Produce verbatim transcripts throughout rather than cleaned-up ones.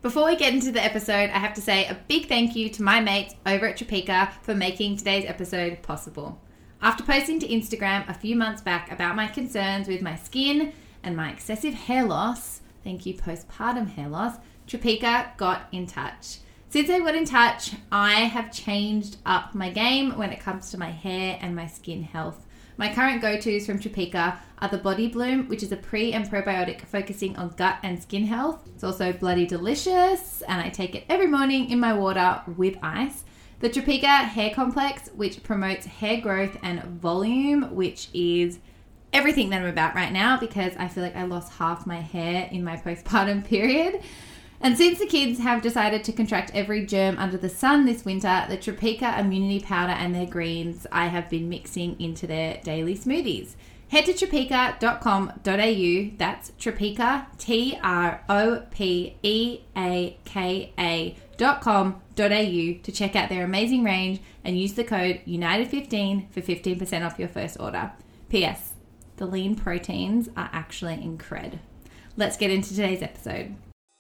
Before we get into the episode, I have to say a big thank you to my mates over at Tropika for making today's episode possible. After posting to Instagram a few months back about my concerns with my skin and my excessive hair loss, thank you postpartum hair loss, Tropika got in touch. Since they got in touch, I have changed up my game when it comes to my hair and my skin health. My current go-tos from Tropika are the Body Bloom, which is a pre and probiotic focusing on gut and skin health. It's also bloody delicious, and I take it every morning in my water with ice. The Tropika Hair Complex, which promotes hair growth and volume, which is everything that I'm about right now because I feel like I lost half my hair in my postpartum period. And since the kids have decided to contract every germ under the sun this winter, the Tropika Immunity Powder and their greens I have been mixing into their daily smoothies. Head to tropika dot com dot a u, that's Tropika, T R O P E A K A dot com dot a u to check out their amazing range and use the code United fifteen for fifteen percent off your first order. P S. The lean proteins are actually incred. Let's get into today's episode.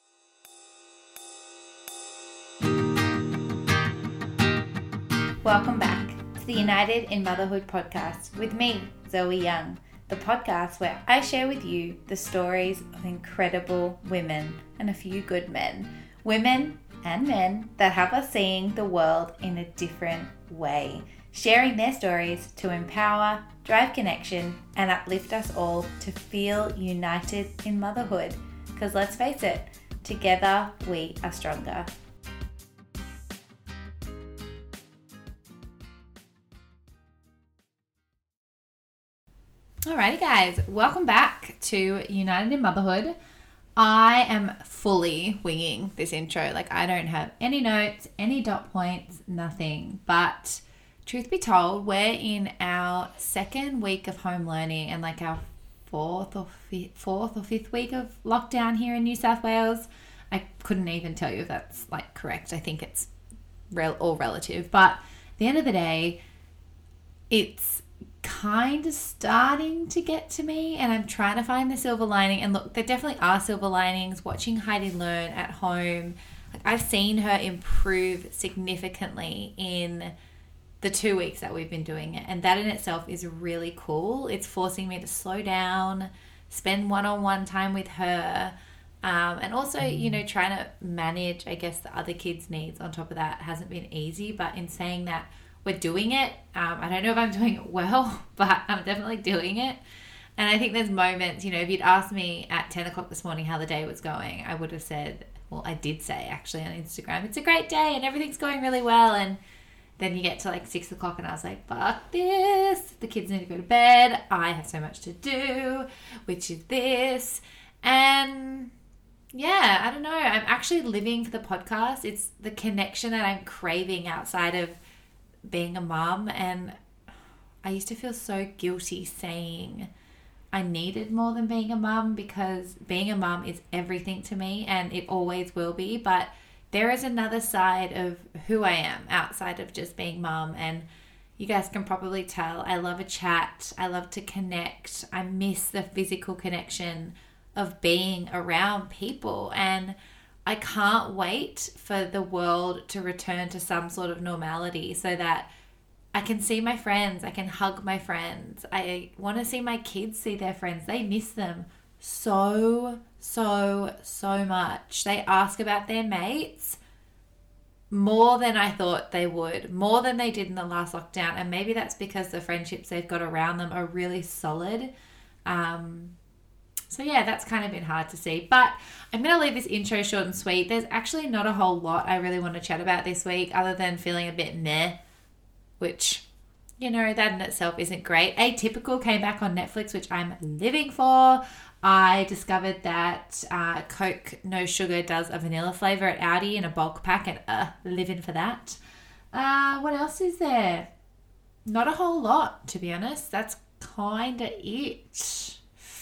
Welcome back to the United in Motherhood podcast with me, Zoe Young, the podcast where I share with you the stories of incredible women and a few good men. Women and men that have us seeing the world in a different way, sharing their stories to empower, drive connection, and uplift us all to feel united in motherhood. Because let's face it, together we are stronger. Alrighty guys, welcome back to United in Motherhood. I am fully winging this intro. Like I don't have any notes, any dot points, nothing. But truth be told, we're in our second week of home learning and like our fourth or fifth, fourth or fifth week of lockdown here in New South Wales. I couldn't even tell you if that's like correct. I think it's rel- all relative. But at the end of the day, it's kind of starting to get to me and I'm trying to find the silver lining. And look, there definitely are silver linings. Watching Heidi learn at home, like I've seen her improve significantly in the two weeks that we've been doing it, and that in itself is really cool. It's forcing me to slow down, spend one-on-one time with her, um, and also, you know, trying to manage, I guess, the other kids' needs on top of that hasn't been easy. But in saying that, we're doing it. Um, I don't know if I'm doing it well, but I'm definitely doing it. And I think there's moments, you know, if you'd asked me at ten o'clock this morning how the day was going, I would have said, well, I did say actually on Instagram, it's a great day and everything's going really well. And then you get to like six o'clock and I was like, fuck this. The kids need to go to bed. I have so much to do, which is this. And yeah, I don't know. I'm actually living for the podcast. It's the connection that I'm craving outside of being a mum, and I used to feel so guilty saying I needed more than being a mum because being a mum is everything to me and it always will be. But there is another side of who I am outside of just being mum, and you guys can probably tell I love a chat. I love to connect. I miss the physical connection of being around people, and I can't wait for the world to return to some sort of normality so that I can see my friends. I can hug my friends. I want to see my kids see their friends. They miss them so, so, so much. They ask about their mates more than I thought they would, more than they did in the last lockdown. And maybe that's because the friendships they've got around them are really solid. Um, So yeah, that's kind of been hard to see. But I'm going to leave this intro short and sweet. There's actually not a whole lot I really want to chat about this week other than feeling a bit meh, which, you know, that in itself isn't great. Atypical came back on Netflix, which I'm living for. I discovered that uh, Coke No Sugar does a vanilla flavor at Aldi in a bulk pack, and uh, living for that. Uh, what else is there? Not a whole lot, to be honest. That's kind of it.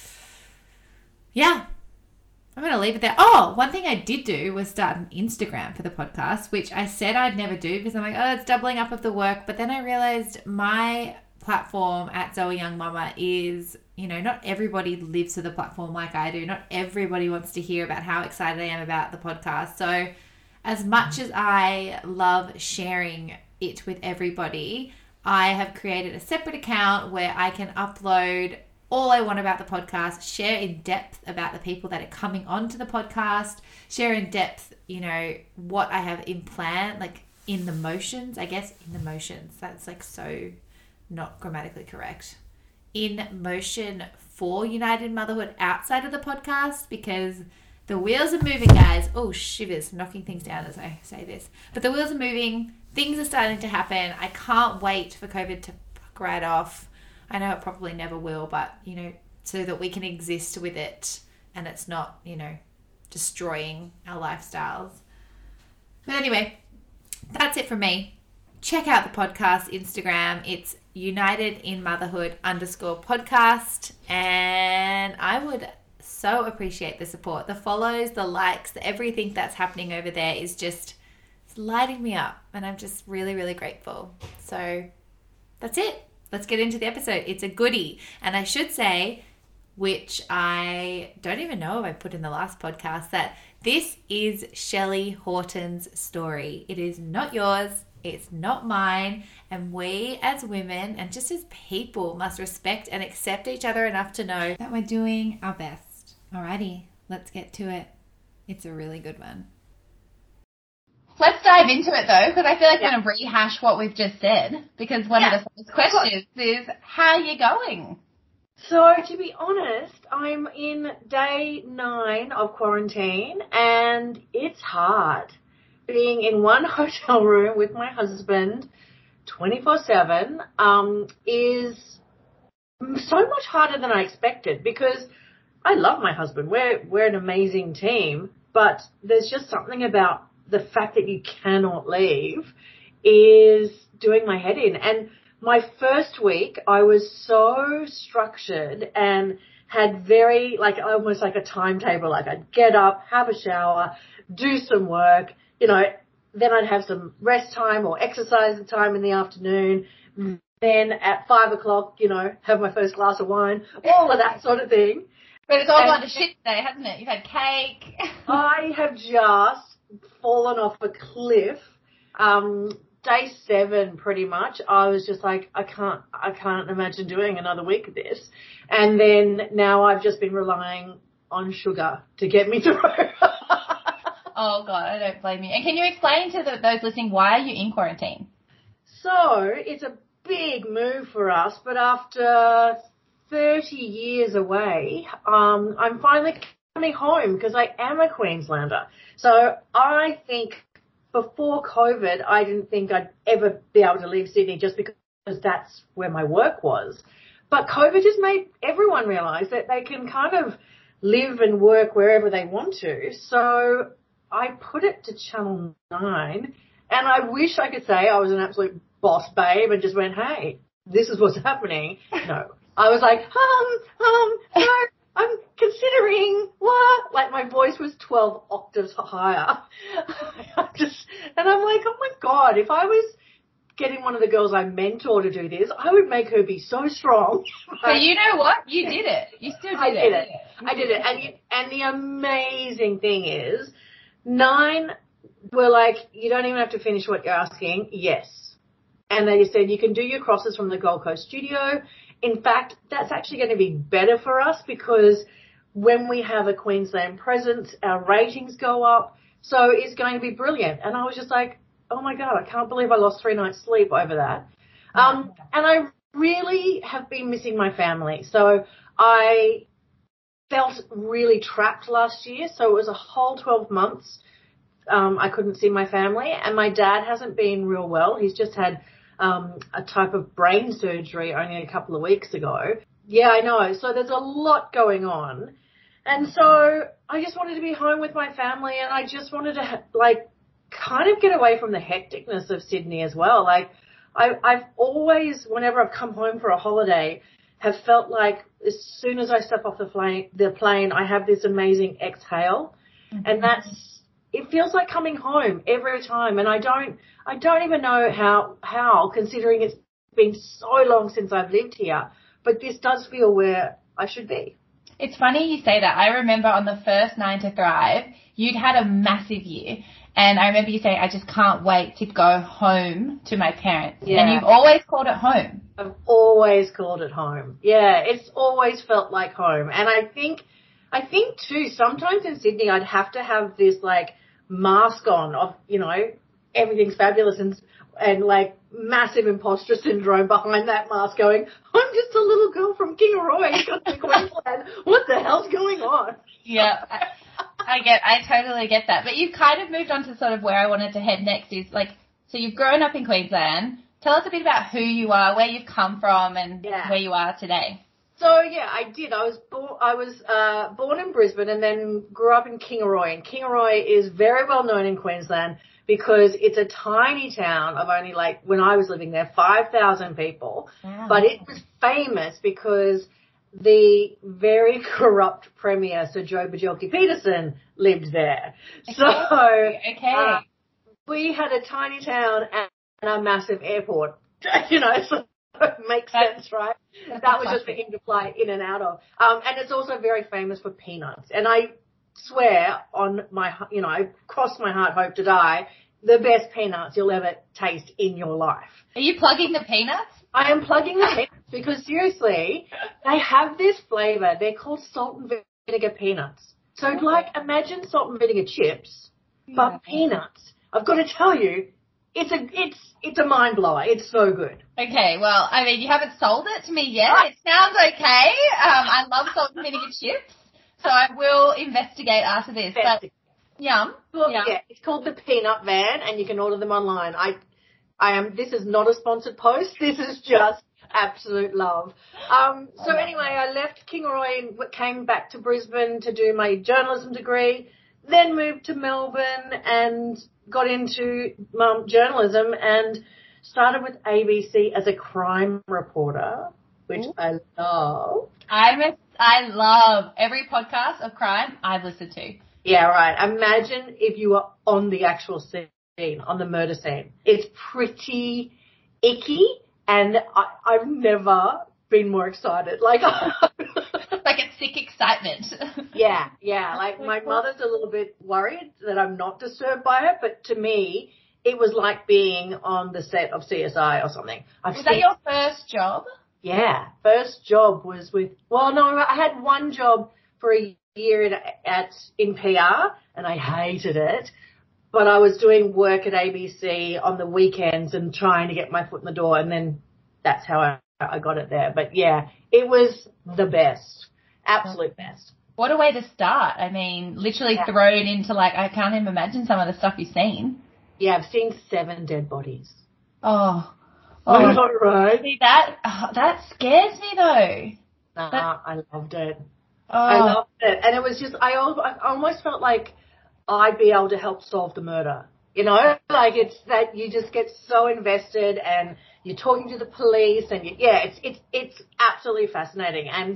Yeah, I'm going to leave it there. Oh, one thing I did do was start an Instagram for the podcast, which I said I'd never do because I'm like, oh, it's doubling up of the work. But then I realized my platform at Zoe Young Mama is, you know, not everybody lives for the platform like I do. Not everybody wants to hear about how excited I am about the podcast. So as much as I love sharing it with everybody, I have created a separate account where I can upload all I want about the podcast, share in depth about the people that are coming onto the podcast, share in depth, you know, what I have in plan, like in the motions, I guess, in the motions. That's like so not grammatically correct. In motion for United Motherhood outside of the podcast, because the wheels are moving, guys. Oh, shivers, knocking things down as I say this. But the wheels are moving. Things are starting to happen. I can't wait for COVID to fuck right off. I know it probably never will, but, you know, so that we can exist with it and it's not, you know, destroying our lifestyles. But anyway, that's it from me. Check out the podcast Instagram. It's United in Motherhood underscore podcast. And I would so appreciate the support. The follows, the likes, the everything that's happening over there is just it's lighting me up. And I'm just really, really grateful. So that's it. Let's get into the episode. It's a goodie. And I should say, which I don't even know if I put in the last podcast, that this is Shelley Horton's story. It is not yours. It's not mine. And we as women and just as people must respect and accept each other enough to know that we're doing our best. Alrighty, let's get to it. It's a really good one. Let's dive into it, though, because I feel like yeah. I'm going to rehash what we've just said, because one yeah. of the first questions is, how are you going? So, to be honest, I'm in day nine of quarantine, and it's hard. Being in one hotel room with my husband twenty-four seven um, is so much harder than I expected, because I love my husband. We're, we're an amazing team, but there's just something about the fact that you cannot leave is doing my head in. And my first week, I was so structured and had very, like, almost like a timetable. Like, I'd get up, have a shower, do some work, you know, then I'd have some rest time or exercise time in the afternoon. Then at five o'clock, you know, have my first glass of wine, all of that sort of thing. But it's all and gone to shit today, hasn't it? You've had cake. I have just fallen off a cliff. Um, day seven, pretty much, I was just like, I can't, I can't imagine doing another week of this. And then now I've just been relying on sugar to get me through. Oh God, I don't blame you. And can you explain to the, those listening, why are you in quarantine? So it's a big move for us, but after thirty years away, um, I'm finally coming home because I am a Queenslander. So I think before COVID, I didn't think I'd ever be able to leave Sydney just because that's where my work was. But COVID just made everyone realise that they can kind of live and work wherever they want to. So I put it to Channel nine, and I wish I could say I was an absolute boss babe and just went, hey, this is what's happening. No. I was like, um, um, no, I'm considering what? Like, my voice was twelve octaves higher. I just, and I'm like, oh my God, if I was getting one of the girls I mentor to do this, I would make her be so strong. But you know what? You did it. You still did I it. Did it. I did it. And, you, and the amazing thing is, nine were like, you don't even have to finish what you're asking. Yes. And they said, you can do your crosses from the Gold Coast studio. In fact, that's actually going to be better for us because when we have a Queensland presence, our ratings go up. So it's going to be brilliant. And I was just like, oh my God, I can't believe I lost three nights sleep over that. Um, and I really have been missing my family. So I felt really trapped last year. So it was a whole twelve months. Um, I couldn't see my family, and my dad hasn't been real well. He's just had um, a type of brain surgery only a couple of weeks ago. Yeah, I know. So there's a lot going on. And so I just wanted to be home with my family, and I just wanted to, like, kind of get away from the hecticness of Sydney as well. Like, I, I've always, whenever I've come home for a holiday, have felt like as soon as I step off the plane, the plane, I have this amazing exhale. Mm-hmm. And that's, it feels like coming home every time. And I don't, I don't even know how, how, considering it's been so long since I've lived here, but this does feel where I should be. It's funny you say that. I remember on the first Nine to Thrive, you'd had a massive year. And I remember you saying, I just can't wait to go home to my parents. Yeah. And you've always called it home. I've always called it home. Yeah, it's always felt like home. And I think, I think too, sometimes in Sydney I'd have to have this like mask on of, you know, everything's fabulous and, and like massive imposter syndrome behind that mask going, I'm just a little girl from Kingaroy, Queensland. What the hell's going on? Yeah. I get, I totally get that. But you've kind of moved on to sort of where I wanted to head next is like, so you've grown up in Queensland. Tell us a bit about who you are, where you've come from and yeah. where you are today. So yeah, I did. I was born, I was, uh, born in Brisbane and then grew up in Kingaroy. And Kingaroy is very well known in Queensland because it's a tiny town of only like, when I was living there, five thousand people. Wow. But it was famous because the very corrupt Premier, Sir Joe Bjelke-Petersen, lived there. So, okay. Uh, we had a tiny town and a massive airport, you know, so it makes sense, right? That was just for him to fly in and out of. Um, and it's also very famous for peanuts. And I swear on my, you know, I cross my heart, hope to die, the best peanuts you'll ever taste in your life. Are you plugging the peanuts? I am plugging the peanuts because seriously, they have this flavour. They're called salt and vinegar peanuts. So okay. like imagine salt and vinegar chips, but yeah. peanuts. I've got to tell you, it's a it's it's a mind blower. It's so good. Okay, well, I mean, you haven't sold it to me yet. It sounds okay. Um, I love salt and vinegar chips, so I will investigate after this. But yum. Well, yum. Yeah, it's called the Peanut Van, and you can order them online. I. I am, this is not a sponsored post. This is just absolute love. Um, so anyway, I left Kingaroy and came back to Brisbane to do my journalism degree, then moved to Melbourne and got into um, journalism and started with A B C as a crime reporter, which Ooh. I love. I miss, I love every podcast of crime I've listened to. Yeah, right. Imagine if you were on the actual scene. On the murder scene. It's pretty icky and I, I've never been more excited. Like, like a sick excitement. yeah, yeah. Like my mother's a little bit worried that I'm not disturbed by it, but to me, it was like being on the set of C S I or something. I've was seen, that your first job? Yeah, first job was with, well, no, I had one job for a year at, at in P R and I hated it. But I was doing work at A B C on the weekends and trying to get my foot in the door, and then that's how I, I got it there. But, yeah, it was the best, absolute best. What a way to start. I mean, literally yeah. thrown into, like, I can't even imagine some of the stuff you've seen. Yeah, I've seen seven dead bodies. Oh. Oh, oh not right. See, that, oh, that scares me, though. Nah, that, I loved it. Oh. I loved it. And it was just, I, I almost felt like I'd be able to help solve the murder. You know, like it's that you just get so invested and you're talking to the police and you, yeah, it's, it's, it's absolutely fascinating. And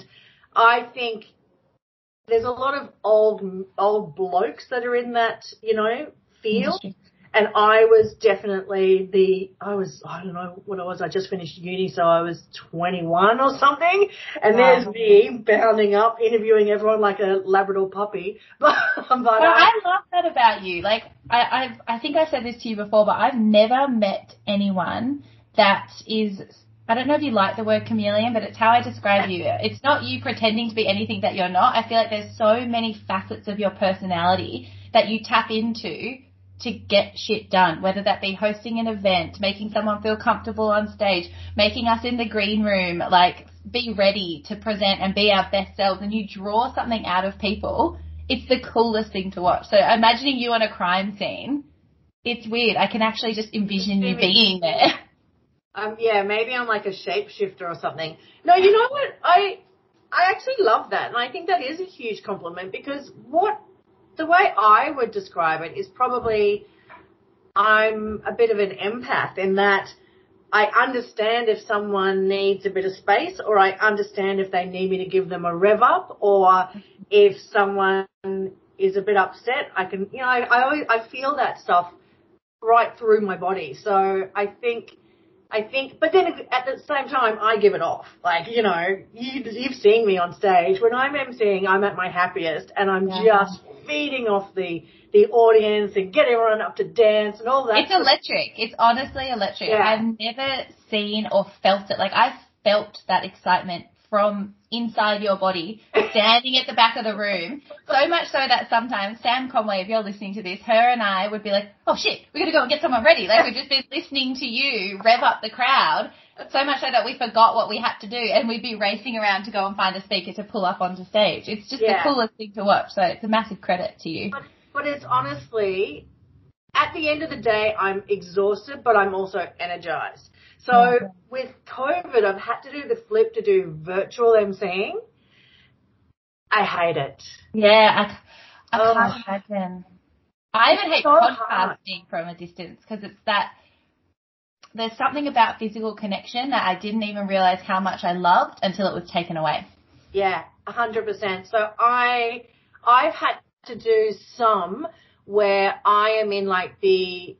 I think there's a lot of old, old blokes that are in that, you know, field. And I was definitely the, I was, I don't know what I was, I just finished uni, so I was twenty-one or something. And wow. There's me bounding up, interviewing everyone like a Labrador puppy. But, but well, I love that about you. Like, I, I've, I think I've said this to you before, but I've never met anyone that is, I don't know if you like the word chameleon, but it's how I describe you. It's not you pretending to be anything that you're not. I feel like there's so many facets of your personality that you tap into to get shit done, whether that be hosting an event, making someone feel comfortable on stage, making us in the green room, like be ready to present and be our best selves, and you draw something out of people. It's the coolest thing to watch. So imagining you on a crime scene, it's weird. I can actually just envision you being there. Um, yeah, maybe I'm like a shapeshifter or something. No, you know what? I I actually love that, and I think that is a huge compliment because what the way I would describe it is probably I'm a bit of an empath in that I understand if someone needs a bit of space, or I understand if they need me to give them a rev up, or if someone is a bit upset, I can, you know, I, I always, I feel that stuff right through my body. So I think I think, but then at the same time, I give it off. Like, you know, you, you've seen me on stage. When I'm emceeing, I'm at my happiest, and I'm yeah. just feeding off the the audience and get everyone up to dance and all that. It's electric. It's honestly electric. Yeah. I've never seen or felt it. Like, I've felt that excitement from inside your body, standing at the back of the room, so much so that sometimes Sam Conway, if you're listening to this, her and I would be like, oh shit, we got to go and get someone ready. Like, we've just been listening to you rev up the crowd, so much so that we forgot what we had to do, and we'd be racing around to go and find a speaker to pull up onto stage. It's just yeah. the coolest thing to watch, so it's a massive credit to you. But, but it's honestly, at the end of the day, I'm exhausted, but I'm also energized. So mm-hmm. with COVID, I've had to do the flip to do virtual emceeing. I hate it. Yeah, I, I oh. can't imagine. I even hate so podcasting hard. from a distance because it's that there's something about physical connection that I didn't even realize how much I loved until it was taken away. Yeah, a hundred percent. So I, I've had to do some where I am in like the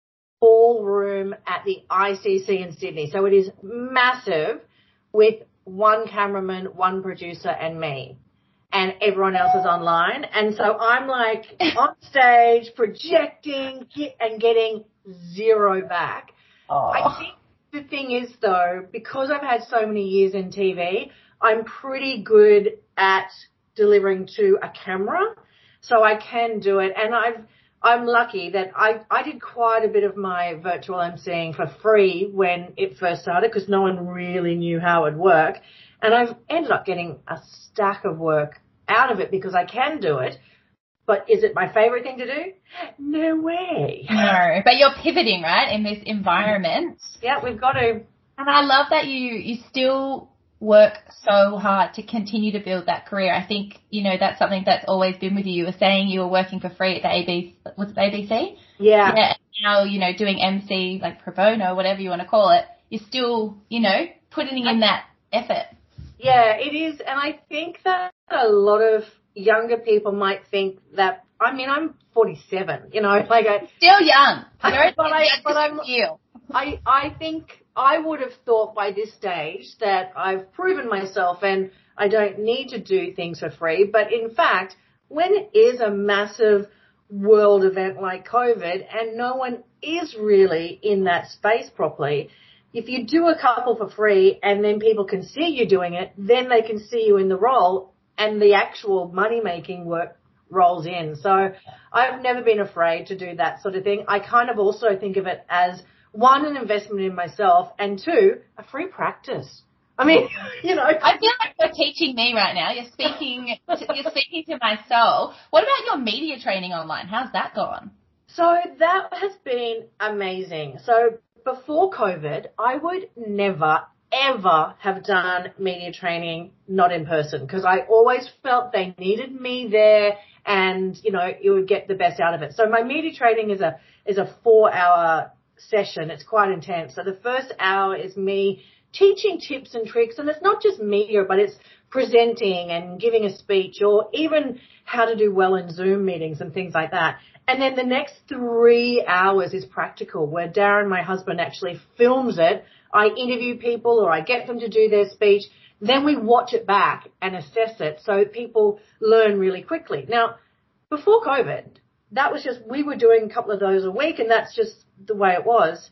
ballroom at the I C C in Sydney. So it is massive with one cameraman, one producer and me. And everyone else is online. And so I'm like on stage projecting and getting zero back. Oh. I think the thing is though, because I've had so many years in T V, I'm pretty good at delivering to a camera. So I can do it. And I've, I'm lucky that I, I did quite a bit of my virtual emceeing for free when it first started because no one really knew how it would work. And I've ended up getting a stack of work out of it because I can do it. But is it my favorite thing to do? No way. No, but you're pivoting, right, in this environment. Yeah, we've got to. And I love that you, you still work so hard to continue to build that career. I think, you know, that's something that's always been with you. You were saying you were working for free at the A B C, was it A B C? Yeah. Yeah. And now, you know, doing M C, like pro bono, whatever you want to call it, you're still, you know, putting in that effort. Yeah, it is. And I think that a lot of younger people might think that, I mean, I'm forty-seven, you know, like I. Still young. I, but I, but I'm, you. I, I think I would have thought by this stage that I've proven myself and I don't need to do things for free. But in fact, when it is a massive world event like COVID and no one is really in that space properly, if you do a couple for free and then people can see you doing it, then they can see you in the role and the actual money-making work rolls in. So I've never been afraid to do that sort of thing. I kind of also think of it as, one, an investment in myself, and two, a free practice. I mean, you know. I feel like you're teaching me right now. You're speaking to, you're speaking to my soul. What about your media training online? How's that gone? So that has been amazing. So before COVID, I would never, ever have done media training not in person because I always felt they needed me there and, you know, you would get the best out of it. So my media training is a is a four-hour session. It's quite intense. So the first hour is me teaching tips and tricks, and it's not just media, but it's presenting and giving a speech or even how to do well in Zoom meetings and things like that. And then the next three hours is practical, where Darren, my husband, actually films it. I interview people or I get them to do their speech. Then we watch it back and assess it so people learn really quickly. Now, before COVID, that was just, we were doing a couple of those a week and that's just the way it was.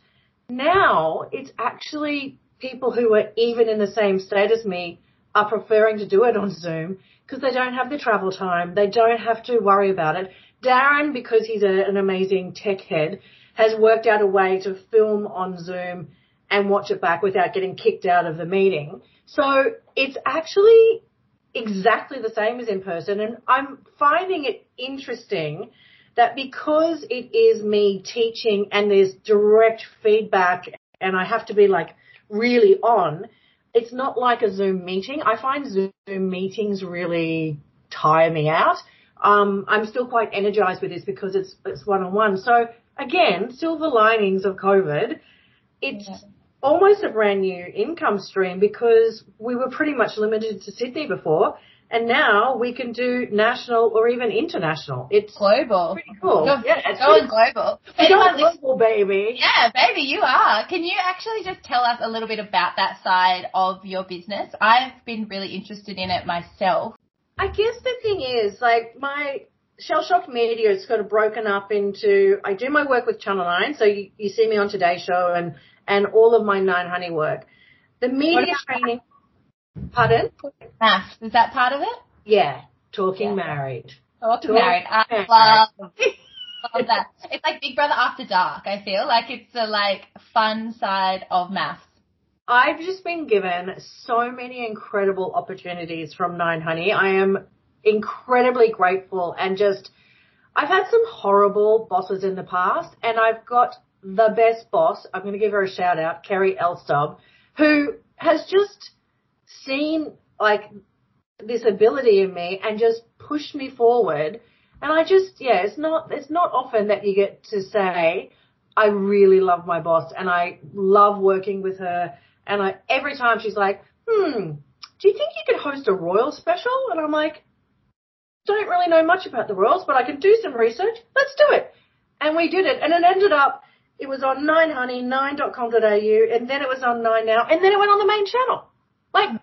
Now it's actually people who are even in the same state as me are preferring to do it on Zoom because they don't have the travel time. They don't have to worry about it. Darren, because he's a, an amazing tech head, has worked out a way to film on Zoom and watch it back without getting kicked out of the meeting. So it's actually exactly the same as in person. And I'm finding it interesting that because it is me teaching and there's direct feedback and I have to be like really on, it's not like a Zoom meeting. I find Zoom meetings really tire me out. Um, I'm still quite energized with this because it's, it's one-on-one. So again, silver linings of COVID, it's yeah. almost a brand new income stream because we were pretty much limited to Sydney before. And now we can do national or even international. It's global. Pretty cool. Go, yeah, it's going global. We're going global, baby. Yeah, baby, you are. Can you actually just tell us a little bit about that side of your business? I've been really interested in it myself. I guess the thing is, like, my Shell Shock Media is sort of broken up into, I do my work with Channel nine, so you, you see me on Today's Show and, and all of my Nine Honey work. The media training, pardon? Maths, is that part of it? Yeah, Talking yeah. Married. Talking, Talking Married. I married. love, love that. It's like Big Brother After Dark, I feel. Like it's the, like, fun side of maths. I've just been given so many incredible opportunities from Nine Honey. I am incredibly grateful and just, I've had some horrible bosses in the past and I've got the best boss. I'm going to give her a shout out, Kerry Elstob, who has just seen like this ability in me and just pushed me forward. And I just, yeah, it's not, it's not often that you get to say, I really love my boss and I love working with her. And I, every time she's like, hmm, do you think you could host a Royal special? And I'm like, don't really know much about the Royals, but I can do some research. Let's do it. And we did it. And it ended up, it was on Nine Honey, nine dot com dot a u, and then it was on Nine Now, and then it went on the main channel. Like,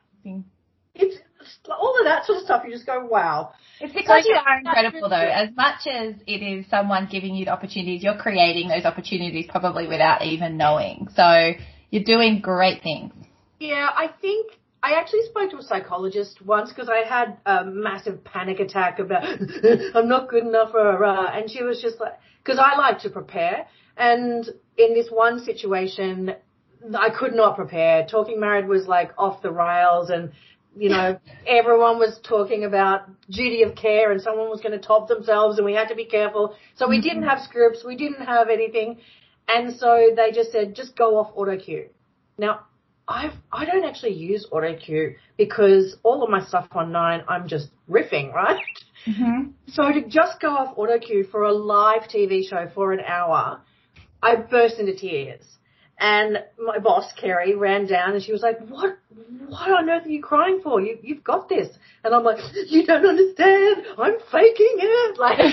it's all of that sort of stuff. You just go, wow. It's because you are incredible, though. As much as it is someone giving you the opportunities, you're creating those opportunities probably without even knowing. So you're doing great things. Yeah, I think I actually spoke to a psychologist once because I had a massive panic attack about I'm not good enough for her. And she was just like, because I like to prepare. And in this one situation, I could not prepare. Talking Married was like off the rails and, you know, everyone was talking about duty of care and someone was going to top themselves and we had to be careful. So we didn't have scripts. We didn't have anything. And so they just said, just go off auto cue. Now, I've, I don't actually use auto cue because all of my stuff on Nine, I'm just riffing, right? Mm-hmm. So to just go off auto cue for a live T V show for an hour, I burst into tears. And my boss, Kerry, ran down and she was like, what, what on earth are you crying for? You, you've got this. And I'm like, you don't understand. I'm faking it. Like,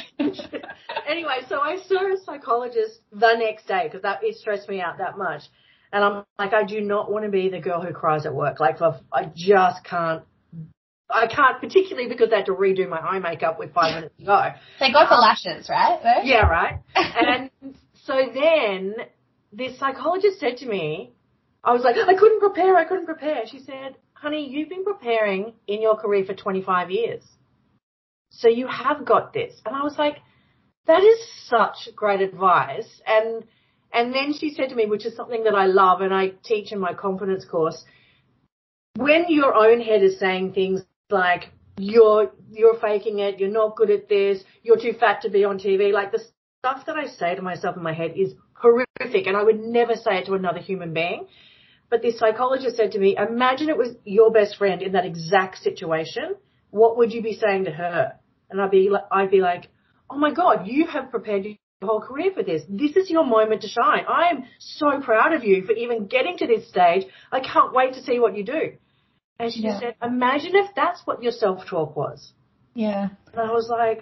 anyway, so I saw a psychologist the next day because that, it stressed me out that much. And I'm like, I do not want to be the girl who cries at work. Like, I just can't. I can't, particularly because I had to redo my eye makeup with five minutes to go. They go for lashes, right? Though? Yeah, right. And so then this psychologist said to me, I was like, I couldn't prepare, I couldn't prepare. She said, honey, you've been preparing in your career for twenty-five years. So you have got this. And I was like, that is such great advice. And and then she said to me, which is something that I love and I teach in my confidence course, when your own head is saying things like, you're you're faking it, you're not good at this, you're too fat to be on T V, like the stuff that I say to myself in my head is horrific and I would never say it to another human being. But this psychologist said to me, imagine it was your best friend in that exact situation. What would you be saying to her? And I'd be like, I'd be like, oh my God, you have prepared your whole career for this. This is your moment to shine. I am so proud of you for even getting to this stage. I can't wait to see what you do. And she yeah. just said, imagine if that's what your self-talk was. Yeah. And I was like,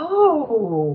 oh,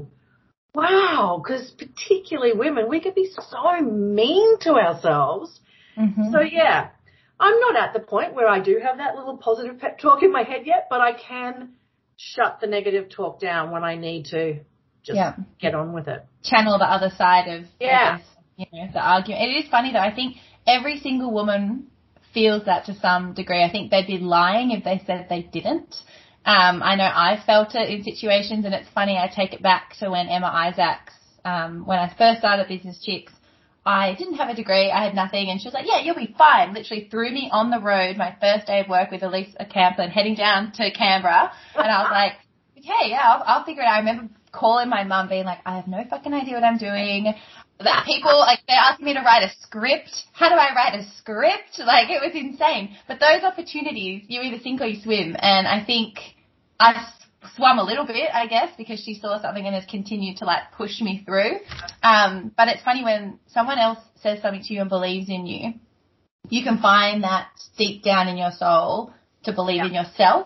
wow. Because particularly women, we can be so mean to ourselves. Mm-hmm. So, yeah, I'm not at the point where I do have that little positive pep talk in my head yet, but I can shut the negative talk down when I need to just yeah. get on with it. Channel the other side of yeah. guess, you know, the argument. It is funny, though. I think every single woman feels that to some degree. I think they'd be lying if they said they didn't. Um, I know I felt it in situations, and it's funny, I take it back to when Emma Isaacs, um, when I first started Business Chicks, I didn't have a degree, I had nothing, and she was like, yeah, you'll be fine. Literally threw me on the road my first day of work with Elise Camplin heading down to Canberra, and I was like, okay, yeah, I'll, I'll figure it out. I remember calling my mum being like, I have no fucking idea what I'm doing. That people, like, they asked me to write a script. How do I write a script? Like, it was insane. But those opportunities, you either sink or you swim, and I think I swum a little bit, I guess, because she saw something and has continued to, like, push me through. Um, but it's funny when someone else says something to you and believes in you, you can find that deep down in your soul to believe yeah. in yourself.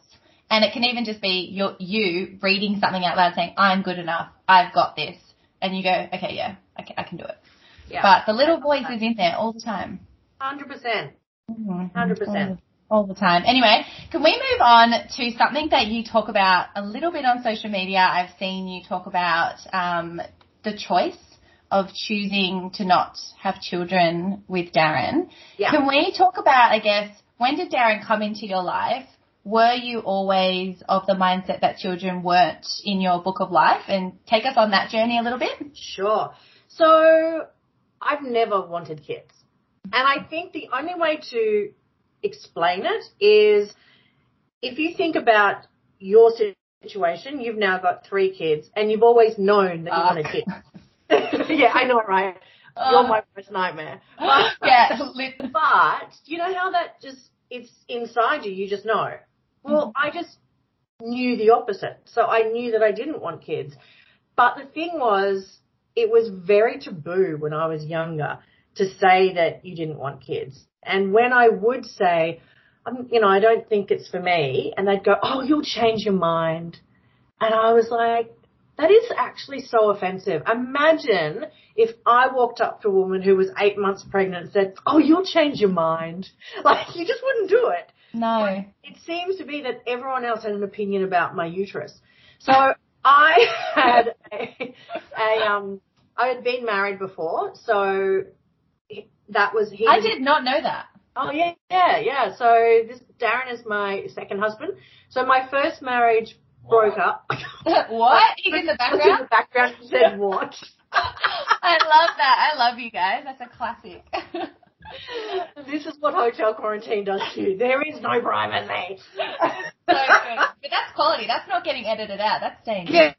And it can even just be your, you reading something out loud saying, I'm good enough, I've got this. And you go, okay, yeah, I can, I can do it. Yeah. But the little voice is in there all the time. one hundred percent. one hundred percent. All the time. Anyway, can we move on to something that you talk about a little bit on social media? I've seen you talk about um, the choice of choosing to not have children with Darren. Yeah. Can we talk about, I guess, when did Darren come into your life? Were you always of the mindset that children weren't in your book of life? And take us on that journey a little bit. Sure. So I've never wanted kids. And I think the only way to explain it is if you think about your situation, you've now got three kids and you've always known that you uh. wanted kids. Yeah, I know, right? Uh. You're my worst nightmare. But, yeah. But you know how that just, it's inside you, you just know. Well, mm-hmm. I just knew the opposite. So I knew that I didn't want kids. But the thing was, it was very taboo when I was younger to say that you didn't want kids. And when I would say, um, you know, I don't think it's for me, and they'd go, oh, you'll change your mind. And I was like, that is actually so offensive. Imagine if I walked up to a woman who was eight months pregnant and said, oh, you'll change your mind. Like, you just wouldn't do it. No. But it seems to be that everyone else had an opinion about my uterus. So I had a, a um, I had been married before, so that was he. I was, did not know that. Oh yeah, yeah, yeah. So this Darren is my second husband. So my first marriage broke up. What? He's in the background? In the background said what? I love that. I love you guys. That's a classic. This is what hotel quarantine does to you. There is no privacy. So good. But that's quality. That's not getting edited out. That's staying. Yeah.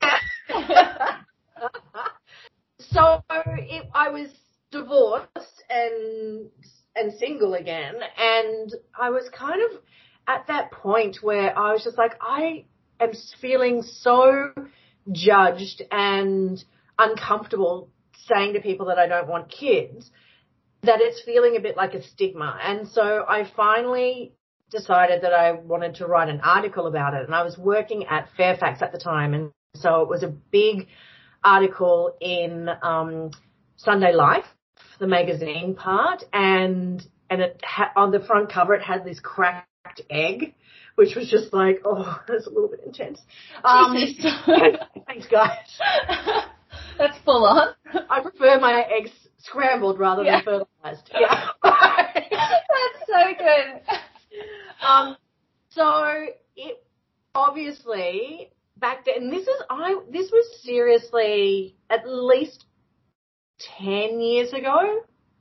So it, I was divorced and and single again, and I was kind of at that point where I was just like, I am feeling so judged and uncomfortable saying to people that I don't want kids that it's feeling a bit like a stigma. And so I finally decided that I wanted to write an article about it, and I was working at Fairfax at the time, and so it was a big article in um, Sunday Life, the magazine part, and and it ha- on the front cover it had this cracked egg, which was just like, oh, that's a little bit intense. Um, thanks, guys. That's full on. I prefer my eggs scrambled rather yeah. than fertilized. Yeah. That's so good. Um, so it obviously back then, and this is I this was seriously at least ten years ago,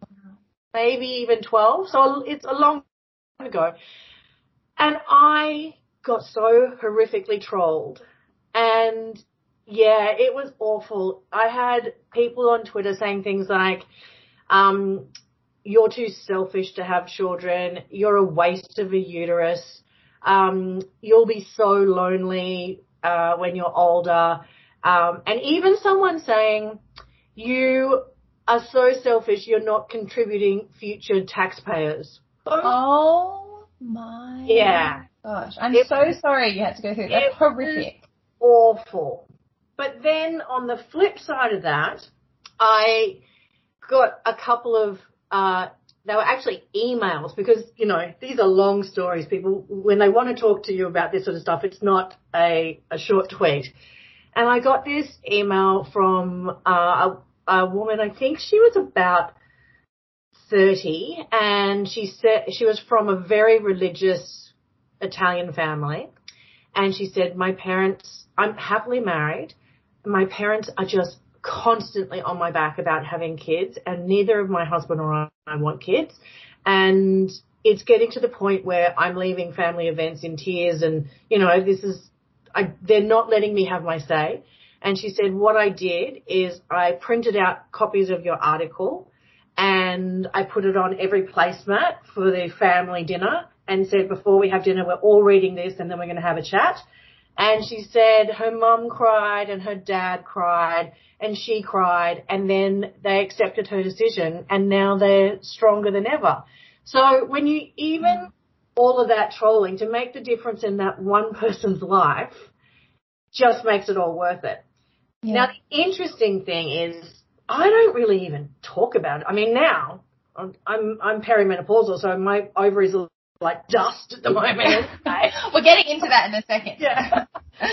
maybe even twelve. So it's a long time ago. And I got so horrifically trolled. And yeah, it was awful. I had people on Twitter saying things like, um, you're too selfish to have children. You're a waste of a uterus. Um, you'll be so lonely uh, when you're older. Um, and even someone saying, you are so selfish, you're not contributing future taxpayers. Oh, my yeah. gosh. I'm it, so sorry you had to go through that. That's horrific. Awful. But then on the flip side of that, I got a couple of, uh, they were actually emails because, you know, these are long stories. People, when they want to talk to you about this sort of stuff, it's not a, a short tweet. And I got this email from uh, a, a woman, I think she was about thirty, and she said she was from a very religious Italian family. And she said, my parents, I'm happily married. My parents are just constantly on my back about having kids, and neither of my husband or I want kids. And it's getting to the point where I'm leaving family events in tears, and, you know, this is, I, they're not letting me have my say. And she said, what I did is I printed out copies of your article and I put it on every placemat for the family dinner and said, before we have dinner, we're all reading this and then we're going to have a chat. And she said her mum cried and her dad cried and she cried, and then they accepted her decision, and now they're stronger than ever. So when you even all of that trolling to make the difference in that one person's life just makes it all worth it. Yeah. Now, the interesting thing is I don't really even talk about it. I mean, now I'm I'm, I'm perimenopausal, so my ovaries are like dust at the moment. We're getting into that in a second. Yeah.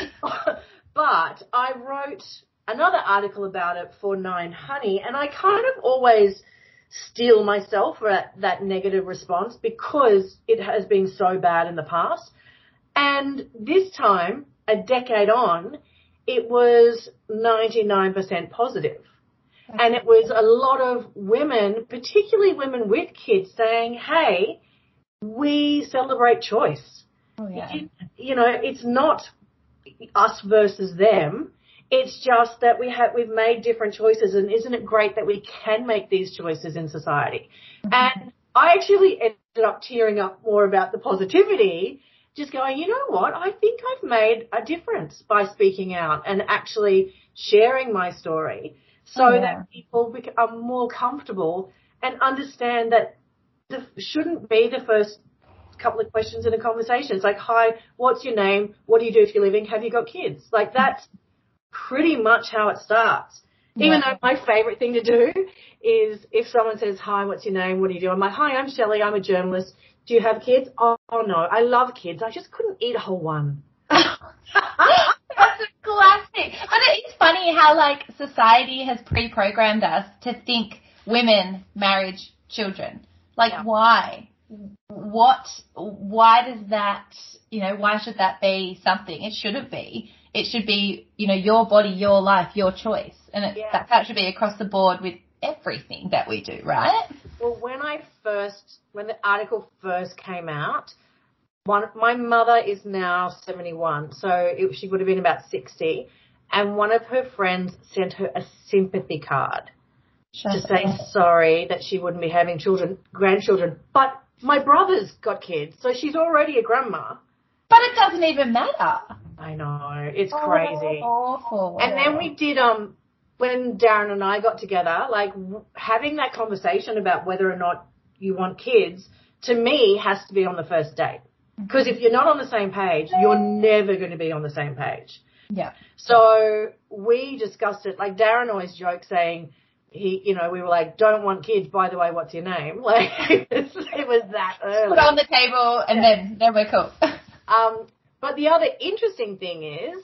But I wrote another article about it for Nine Honey, and I kind of always steel myself for that, that negative response because it has been so bad in the past. And this time, a decade on, it was ninety-nine percent positive. Okay. And it was a lot of women, particularly women with kids, saying, hey, we celebrate choice. Oh, yeah. You, you know, it's not us versus them. It's just that we have, we've made different choices, and isn't it great that we can make these choices in society? Mm-hmm. And I actually ended up tearing up more about the positivity, just going, you know what, I think I've made a difference by speaking out and actually sharing my story so oh, yeah. that people are more comfortable and understand that the, shouldn't be the first couple of questions in a conversation. It's like, hi, what's your name? What do you do for your living? Have you got kids? Like, that's pretty much how it starts. Yeah. Even though my favorite thing to do is if someone says, hi, what's your name? What do you do? I'm like, hi, I'm Shelley. I'm a journalist. Do you have kids? Oh, oh no, I love kids. I just couldn't eat a whole one. That's a classic. But it's funny how, like, society has pre-programmed us to think women, marriage, children. Like, yeah. why? What, why does that, you know, why should that be something? It shouldn't be. It should be, you know, your body, your life, your choice. And it, yeah. that, that should be across the board with everything that we do, right? Well, when I first, when the article first came out, one, my mother is now seventy-one, so it, she would have been about sixty, and one of her friends sent her a sympathy card Shut to say up. sorry that she wouldn't be having children, grandchildren, but my brother's got kids, so she's already a grandma. But it doesn't even matter. I know, it's crazy. Oh, awful. And then we did, um, when Darren and I got together, like having that conversation about whether or not you want kids, to me, has to be on the first date. Because if you're not on the same page, you're never going to be on the same page. Yeah. So we discussed it. Like Darren always jokes saying, he, you know, we were like, don't want kids, by the way, what's your name? Like, it was, it was that early. Put it on the table and yeah. then, then we're cool. um, but the other interesting thing is,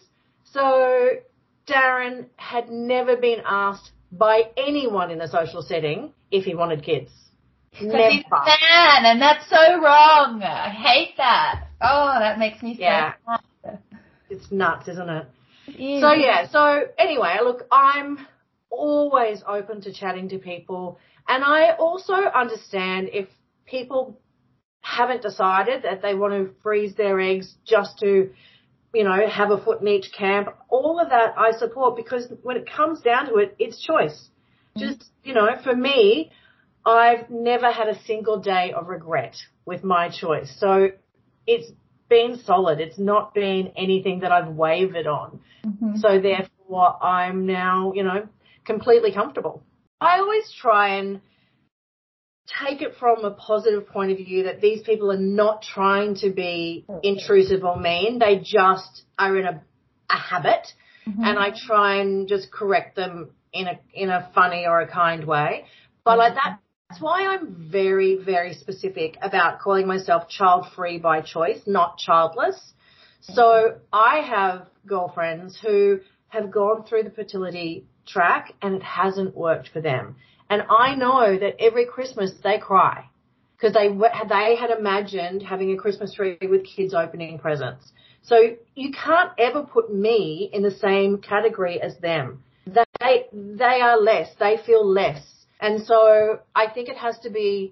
so Darren had never been asked by anyone in a social setting if he wanted kids. Because he's a man, and that's so wrong. I hate that. Oh, that makes me so yeah. sad. It's nuts, isn't it? It is. So, yeah. So, anyway, look, I'm always open to chatting to people. And I also understand if people haven't decided that they want to freeze their eggs just to, you know, have a foot in each camp. All of that I support, because when it comes down to it, it's choice. Mm-hmm. Just, you know, for me, I've never had a single day of regret with my choice. So it's been solid. It's not been anything that I've wavered on. Mm-hmm. So therefore, I'm now, you know, completely comfortable. I always try and take it from a positive point of view that these people are not trying to be intrusive or mean. They just are in a, a habit, mm-hmm. and I try and just correct them in a in a funny or a kind way. But like that, that's why I'm very, very specific about calling myself child-free by choice, not childless. So I have girlfriends who have gone through the fertility track and it hasn't worked for them. And I know that every Christmas they cry because they they had imagined having a Christmas tree with kids opening presents. So you can't ever put me in the same category as them. They they are less. They feel less. And so I think it has to be,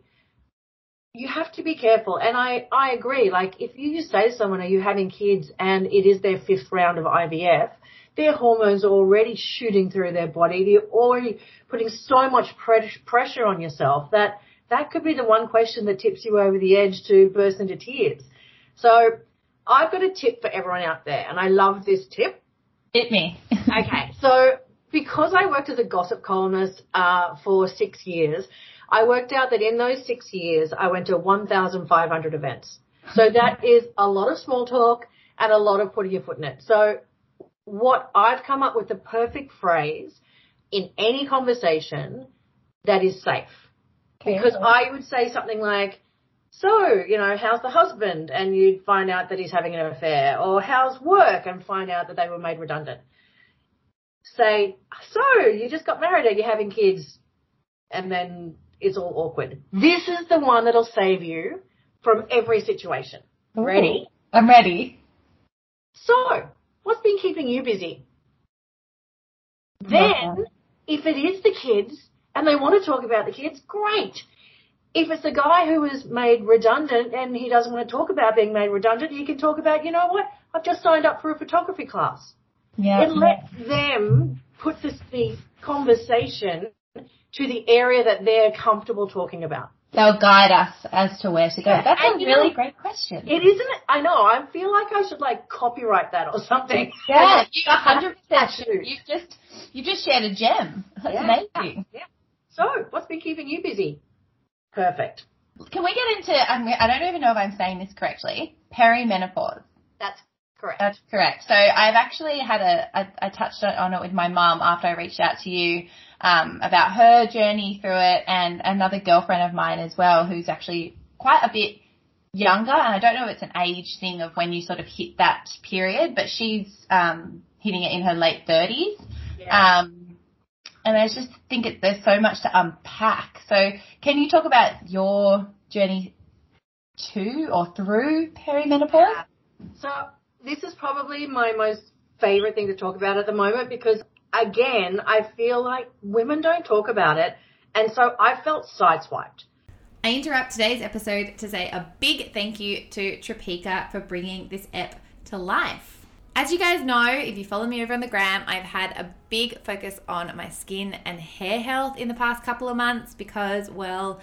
you have to be careful. And I, I agree. Like if you just say to someone, are you having kids, and it is their fifth round of I V F, their hormones are already shooting through their body. They're already putting so much pre- pressure on yourself that that could be the one question that tips you over the edge to burst into tears. So I've got a tip for everyone out there, and I love this tip. Hit me. Okay. So because I worked as a gossip columnist uh, for six years, I worked out that in those six years I went to one thousand five hundred events. So that is a lot of small talk and a lot of putting your foot in it. So what I've come up with the perfect phrase in any conversation that is safe. Okay. Because I would say something like, so, you know, how's the husband? And you'd find out that he's having an affair. Or how's work? And find out that they were made redundant. Say, so, you just got married. Are you having kids? And then it's all awkward. This is the one that'll save you from every situation. Ooh. Ready? I'm ready. So, what's been keeping you busy? Then, if it is the kids and they want to talk about the kids, great. If it's the guy who was made redundant and he doesn't want to talk about being made redundant, you can talk about, you know what, I've just signed up for a photography class. Yeah. It lets them put this, the conversation to the area that they're comfortable talking about. They'll guide us as to where to go. That's and a really know, great question. It isn't it? I know. I feel like I should like copyright that or something. Yeah, you one hundred percent should. You've just, you've just shared a gem. That's yeah. amazing. Yeah. So, what's been keeping you busy? Perfect. Can we get into, I don't even know if I'm saying this correctly, perimenopause? That's correct. That's correct. So I've actually had a, I, I touched on it with my mum after I reached out to you um, about her journey through it, and another girlfriend of mine as well who's actually quite a bit younger, and I don't know if it's an age thing of when you sort of hit that period, but she's um, hitting it in her late thirties. Yeah. Um, And I just think it, there's so much to unpack. So can you talk about your journey to or through perimenopause? Yeah. So this is probably my most favourite thing to talk about at the moment because, again, I feel like women don't talk about it. And so I felt sideswiped. I interrupt today's episode to say a big thank you to Tropeaka for bringing this ep to life. As you guys know, if you follow me over on the gram, I've had a big focus on my skin and hair health in the past couple of months because, well,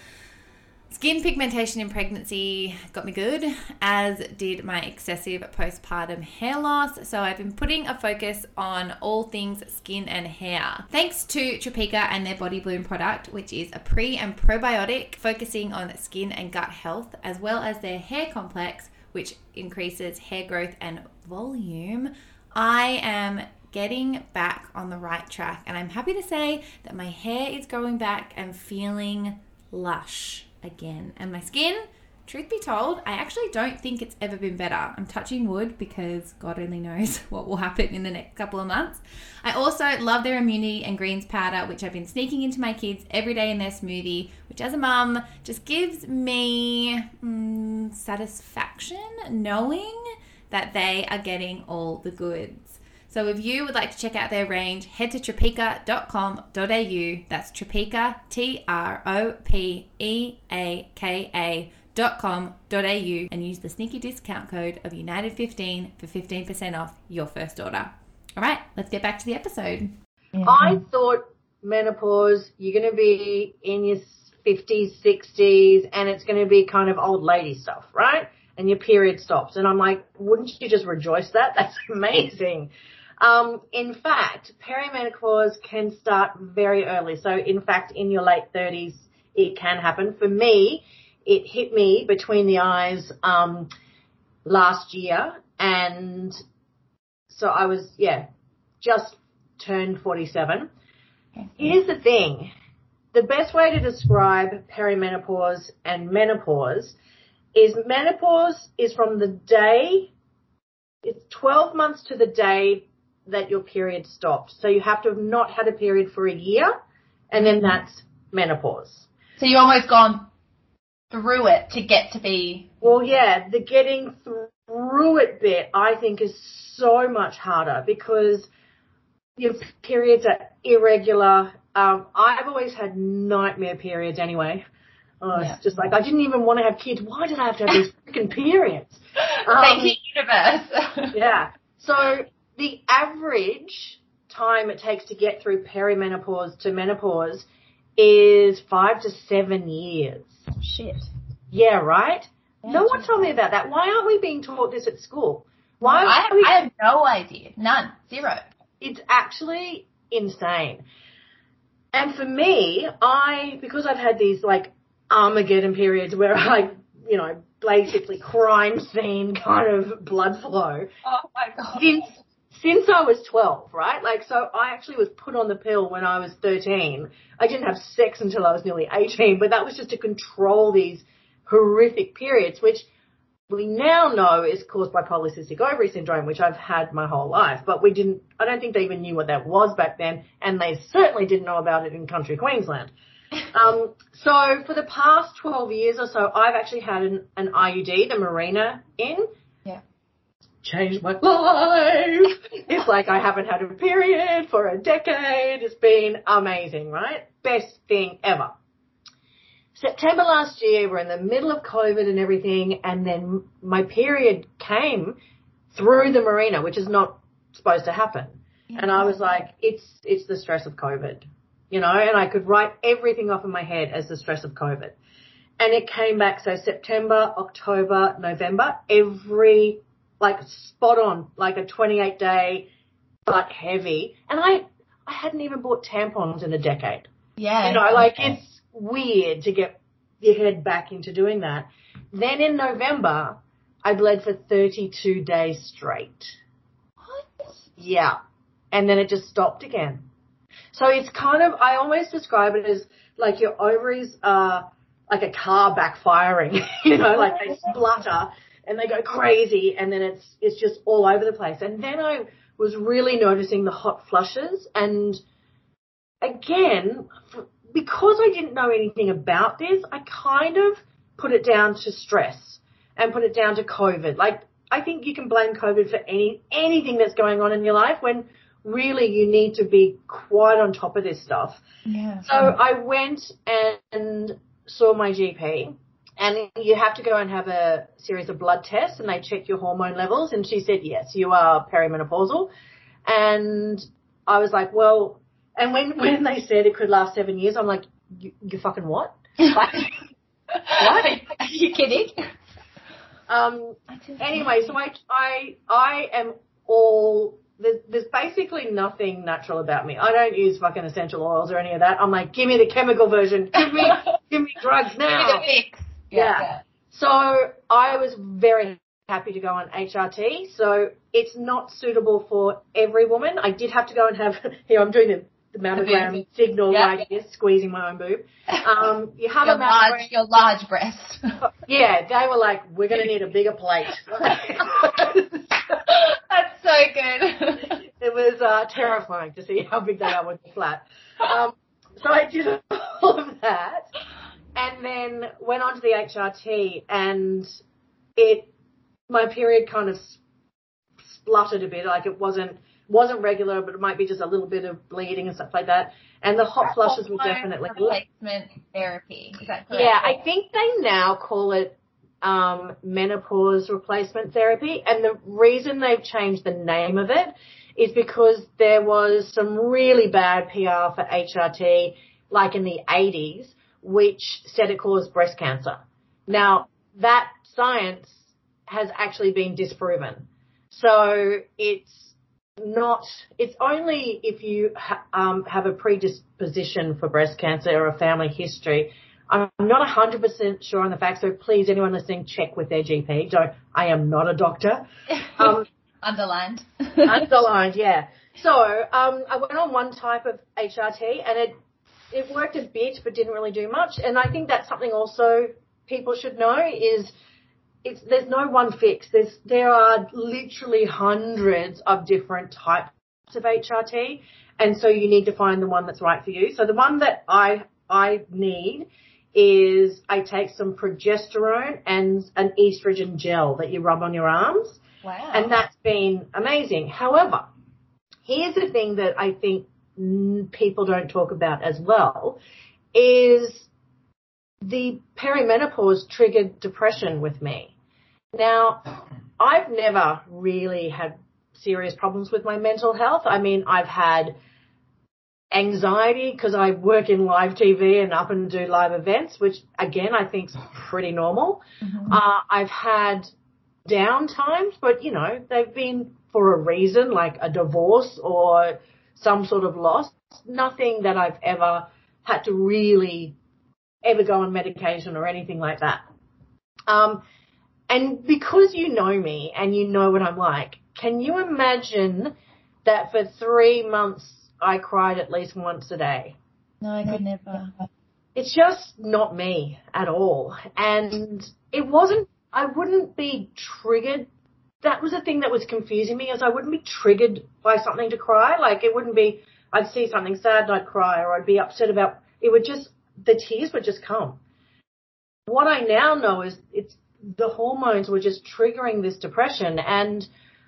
skin pigmentation in pregnancy got me good, as did my excessive postpartum hair loss. So I've been putting a focus on all things skin and hair. Thanks to Tropeaka and their Body Bloom product, which is a pre and probiotic focusing on skin and gut health, as well as their hair complex, which increases hair growth and volume, I am getting back on the right track. And I'm happy to say that my hair is growing back and feeling lush again. And my skin, truth be told, I actually don't think it's ever been better. I'm touching wood because God only knows what will happen in the next couple of months. I also love their immunity and greens powder, which I've been sneaking into my kids every day in their smoothie, which as a mum just gives me mm, satisfaction knowing that they are getting all the goods. So if you would like to check out their range, head to tropeaka dot com dot a u. That's Tropeaka, T R O P E A K A dot com dot a u, and use the sneaky discount code of United fifteen for fifteen percent off your first order. All right, let's get back to the episode. Mm-hmm. I thought menopause, you're going to be in your fifties, sixties, and it's going to be kind of old lady stuff, right? And your period stops. And I'm like, wouldn't you just rejoice that? That's amazing. Um, in fact, perimenopause can start very early. So, in fact, in your late thirties, it can happen. For me, it hit me between the eyes um, last year, and so I was, yeah, just turned forty-seven. Here's the thing. The best way to describe perimenopause and menopause is menopause is from the day, it's twelve months to the day that your period stopped. So you have to have not had a period for a year, and then that's menopause. So you've almost gone through it to get to be... Well, yeah, the getting through it bit I think is so much harder because your periods are irregular. Um, I've always had nightmare periods anyway. Oh, yeah. It's just like, I didn't even want to have kids. Why did I have to have these freaking periods? Um, Thank you, universe. Yeah. So the average time it takes to get through perimenopause to menopause is five to seven years. Shit. Yeah, right? Yeah, no one told me about that. Why aren't we being taught this at school? Why? I have, we... I have no idea. None. Zero. It's actually insane. And for me, I, because I've had these like Armageddon periods where I, you know, basically crime scene kind of blood flow. Oh my God. Since, since I was twelve, right? Like, so I actually was put on the pill when I was thirteen. I didn't have sex until I was nearly eighteen, but that was just to control these horrific periods, which we now know is caused by polycystic ovary syndrome, which I've had my whole life. But we didn't, I don't think they even knew what that was back then, and they certainly didn't know about it in country Queensland. Um, so for the past twelve years or so, I've actually had an, an I U D, the Mirena, in. Yeah. Changed my life. It's like I haven't had a period for a decade. It's been amazing, right? Best thing ever. September last year, we're in the middle of COVID and everything, and then my period came through the Mirena, which is not supposed to happen. Yeah. And I was like, it's it's the stress of COVID, you know, and I could write everything off in my head as the stress of COVID. And it came back, so September, October, November, every, like spot on, like a twenty-eight day, but heavy. And I, I hadn't even bought tampons in a decade. Yeah. You know, like it's weird to get your head back into doing that. Then in November, I bled for thirty-two days straight. What? Yeah. And then it just stopped again. So it's kind of, I almost describe it as like your ovaries are like a car backfiring, you know, like they splutter and they go crazy, and then it's, it's just all over the place. And then I was really noticing the hot flushes, and again, because I didn't know anything about this, I kind of put it down to stress and put it down to COVID. Like, I think you can blame COVID for any anything that's going on in your life when really you need to be quite on top of this stuff. Yeah. So I went and saw my G P, and you have to go and have a series of blood tests, and they check your hormone levels, and she said, yes, you are perimenopausal. And I was like, well, and when, when they said it could last seven years, I'm like, you, you fucking what? Like, what? Are you kidding? Um, anyway, so I, I, I am all, there's, there's basically nothing natural about me. I don't use fucking essential oils or any of that. I'm like, give me the chemical version. Give me, give me drugs now. Give me the fix. Yeah. Yeah. yeah. So I was very happy to go on H R T. So it's not suitable for every woman. I did have to go and have, here I'm doing the, the mammogram signal yeah. like this, squeezing my own boob. Um, you have your a large, mammogram. your large breast. Yeah, they were like, we're going to need a bigger plate. That's so good. It was uh, terrifying to see how big they are when they're flat. Um, so I did all of that, and then went on to the H R T, and it, my period kind of spluttered a bit, like it wasn't wasn't regular, but it might be just a little bit of bleeding and stuff like that. And the hot flushes were definitely replacement therapy. Is that correct? Yeah, I think they now call it um, menopause replacement therapy, and the reason they've changed the name of it is because there was some really bad P R for H R T, like in the eighties, which said it caused breast cancer. Now, that science has actually been disproven. So it's not, it's only if you ha- um, have a predisposition for breast cancer or a family history. I'm not one hundred percent sure on the facts, so please, anyone listening, check with their G P. Don't, I am not a doctor. Um, Underlined. Underlined, yeah. So um, I went on one type of H R T, and it it worked a bit but didn't really do much. And I think that's something also people should know is it's there's no one fix. There's there are literally hundreds of different types of H R T, and so you need to find the one that's right for you. So the one that I I need is I take some progesterone and an estrogen gel that you rub on your arms. Wow. And that's been amazing. However, here's the thing that I think people don't talk about as well is the perimenopause triggered depression with me. Now, I've never really had serious problems with my mental health. I mean, I've had anxiety because I work in live T V and up and do live events, which again, I think is pretty normal. Mm-hmm. Uh, I've had down times, but you know, they've been for a reason, like a divorce or some sort of loss. Nothing that I've ever had to really ever go on medication or anything like that. Um, And because you know me and you know what I'm like, can you imagine that for three months I cried at least once a day? No, I could never. It's just not me at all. And it wasn't, I wouldn't be triggered. That was the thing that was confusing me, is I wouldn't be triggered by something to cry. Like, it wouldn't be, I'd see something sad and I'd cry, or I'd be upset about, it would just, the tears would just come. What I now know is it's, the hormones were just triggering this depression. And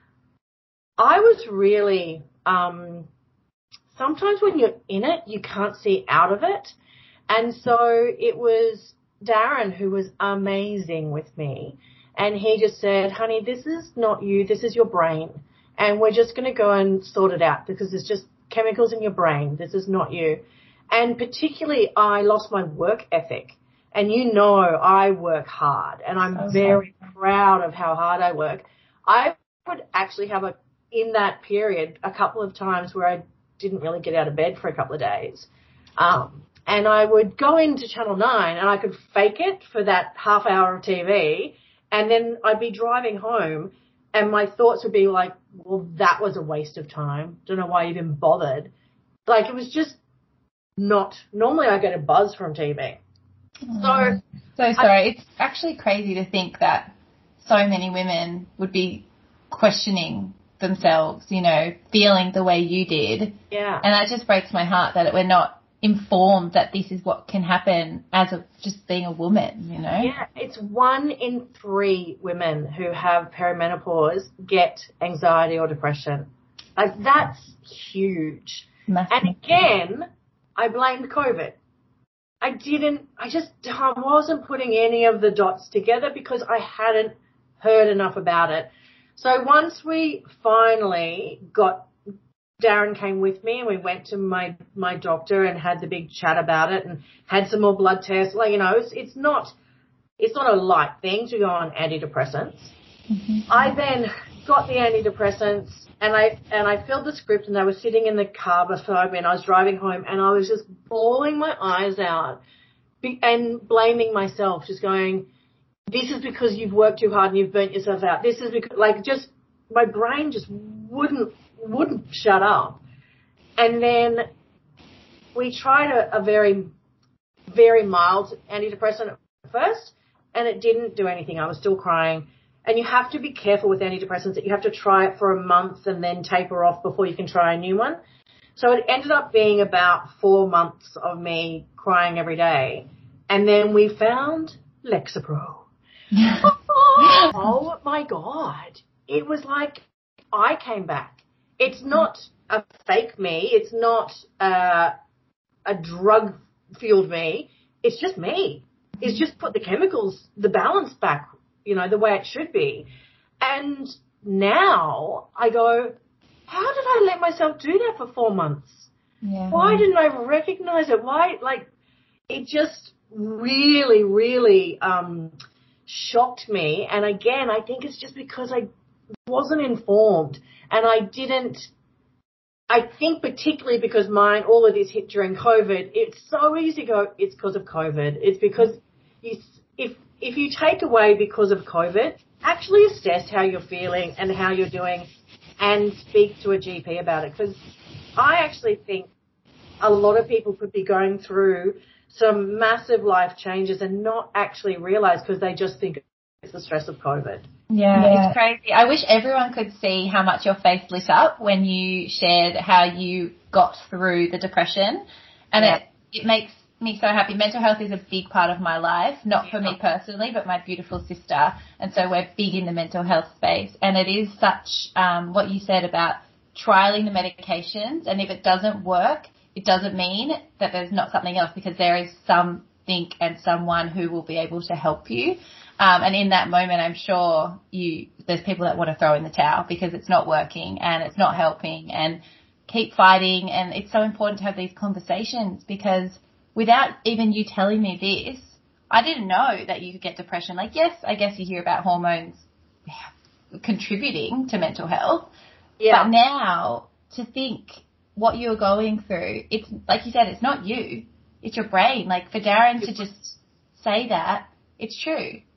I was really, um, sometimes when you're in it, you can't see out of it. And so it was Darren who was amazing with me. And he just said, honey, this is not you. This is your brain. And we're just going to go and sort it out because it's just chemicals in your brain. This is not you. And particularly, I lost my work ethic. And you know I work hard. And I'm okay. very proud of how hard I work. I would actually have, a in that period, a couple of times where I didn't really get out of bed for a couple of days. Um, and I would go into Channel nine and I could fake it for that half hour of T V. And then I'd be driving home and my thoughts would be like, well, that was a waste of time. Don't know why I even bothered. Like, it was just not, normally I get a buzz from T V. So, so sorry. I, it's actually crazy to think that so many women would be questioning themselves, you know, feeling the way you did. Yeah. And that just breaks my heart that we're not informed that this is what can happen as a, just being a woman, you know? Yeah, it's one in three women who have perimenopause get anxiety or depression. Like, that's huge. Massive. And again, I blamed COVID. I didn't, I just I wasn't putting any of the dots together because I hadn't heard enough about it. So once we finally got, Darren came with me and we went to my, my doctor and had the big chat about it and had some more blood tests. Like, you know, it's, it's not, it's not a light thing to go on antidepressants. Mm-hmm. I then got the antidepressants and I, and I filled the script and I was sitting in the car beside me and I was driving home and I was just bawling my eyes out and blaming myself, just going, this is because you've worked too hard and you've burnt yourself out. This is because, like, just, my brain just wouldn't, wouldn't shut up. And then we tried a, a very, very mild antidepressant at first, and it didn't do anything. I was still crying. And you have to be careful with antidepressants that you have to try it for a month and then taper off before you can try a new one. So it ended up being about four months of me crying every day. And then we found Lexapro. oh, oh my God. It was like I came back. It's not a fake me. It's not uh, a drug-fueled me. It's just me. It's just put the chemicals, the balance back, you know, the way it should be. And now I go, how did I let myself do that for four months? Yeah. Why didn't I recognize it? Why, like, it just really, really um, shocked me. And again, I think it's just because I wasn't informed and I didn't, I think particularly because mine, all of this hit during COVID, it's so easy to go, it's because of COVID. It's because you, if, if you take away because of COVID, actually assess how you're feeling and how you're doing and speak to a G P about it. Because I actually think a lot of people could be going through some massive life changes and not actually realize because they just think it's the stress of COVID. Yeah, yeah, it's crazy. I wish everyone could see how much your face lit up when you shared how you got through the depression. And yeah. it, it makes me so happy. Mental health is a big part of my life, not for me personally, but my beautiful sister. And so we're big in the mental health space. And it is such, um, what you said about trialing the medications. And if it doesn't work, it doesn't mean that there's not something else, because there is something and someone who will be able to help you. Um, and in that moment, I'm sure you, there's people that want to throw in the towel because it's not working and it's not helping, and keep fighting. And it's so important to have these conversations, because without even you telling me this, I didn't know that you could get depression. Like, yes, I guess you hear about hormones contributing to mental health. Yeah. But now to think what you're going through, it's like you said, it's not you, it's your brain. Like, for Darren to just say that, it's true.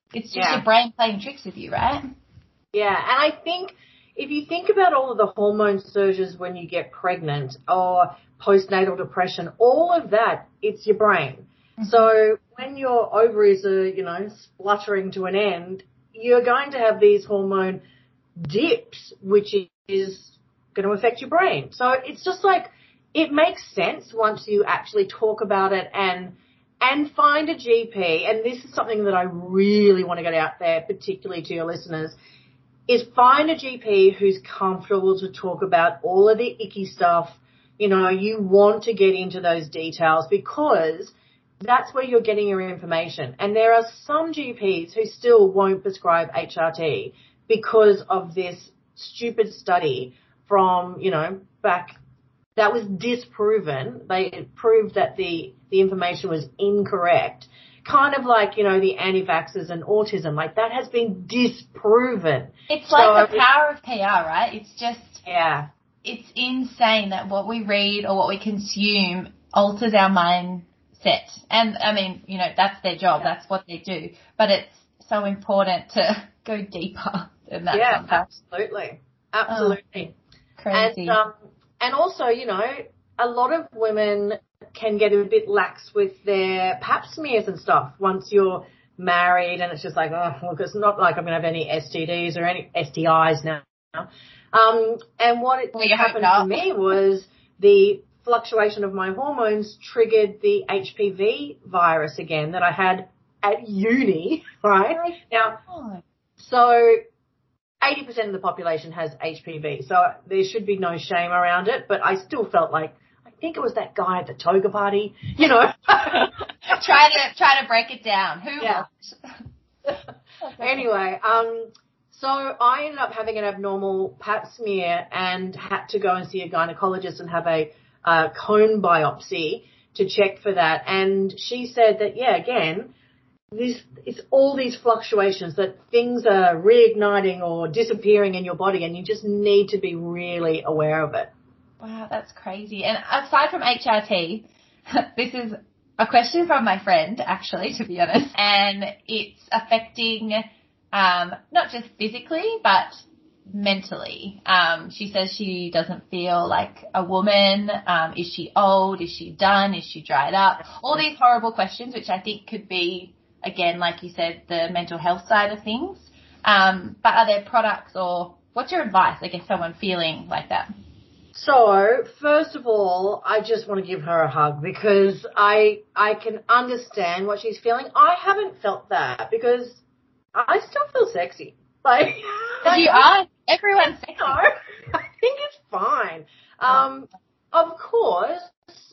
It's just Yeah. your brain playing tricks with you, right? Yeah, and I think if you think about all of the hormone surges when you get pregnant or postnatal depression, all of that, it's your brain. Mm-hmm. So when your ovaries are, you know, spluttering to an end, you're going to have these hormone dips, which is going to affect your brain. So it's just like, it makes sense once you actually talk about it and and find a G P. And this is something that I really want to get out there, particularly to your listeners, is find a G P who's comfortable to talk about all of the icky stuff. You know, you want to get into those details because that's where you're getting your information. And there are some G Ps who still won't prescribe H R T because of this stupid study from, you know, back that was disproven. They proved that the, the information was incorrect. Kind of like, you know, the anti-vaxxers and autism. Like, that has been disproven. It's like so, the power of P R, right? It's just, yeah, it's insane that what we read or what we consume alters our mindset. And, I mean, you know, that's their job. Yeah. That's what they do. But it's so important to go deeper than that. Yeah, sometimes. absolutely. Absolutely. Oh, crazy. And, um, and also, you know, a lot of women can get a bit lax with their pap smears and stuff once you're married, and it's just like, oh, look, it's not like I'm going to have any S T Ds or any S T Is now. Um, and what it, well, happened to me was the fluctuation of my hormones triggered the H P V virus again that I had at uni, right? Now, so eighty percent of the population has H P V, so there should be no shame around it, but I still felt like, I think it was that guy at the toga party, you know. try to try to break it down. Who yeah. Anyway, um, so I ended up having an abnormal pap smear and had to go and see a gynecologist and have a uh, cone biopsy to check for that. And she said that, yeah, again, this it's all these fluctuations, that things are reigniting or disappearing in your body, and you just need to be really aware of it. Wow, that's crazy. And aside from H R T, this is a question from my friend, actually, to be honest, and it's affecting um, not just physically, but mentally. Um, she says she doesn't feel like a woman. Um, is she old? Is she done? Is she dried up? All these horrible questions, which I think could be, again, like you said, the mental health side of things. Um, but are there products, or what's your advice, I guess, someone feeling like that? So, first of all, I just want to give her a hug because I I can understand what she's feeling. I haven't felt that because I still feel sexy. Like, you are. Everyone's sexy. No, I think it's fine. Um, of course,